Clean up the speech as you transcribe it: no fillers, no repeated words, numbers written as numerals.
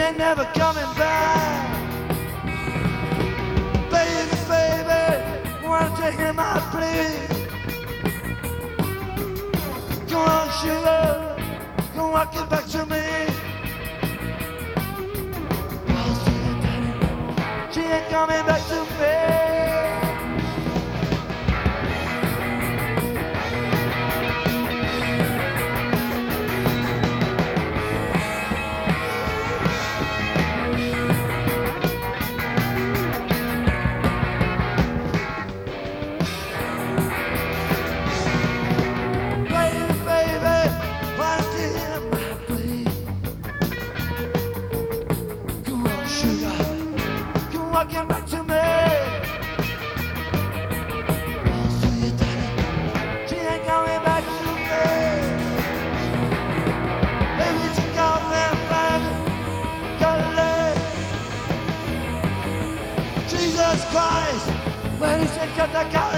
ain't never coming back. Baby, baby, why don't you hear my plea? Come on, sugar, come walk it back to me. She ain't coming back to me. Walking back to me. Oh, sweet daddy, she ain't coming back to me. Baby, she got me back, got it. Jesus Christ, when he said cut the collar.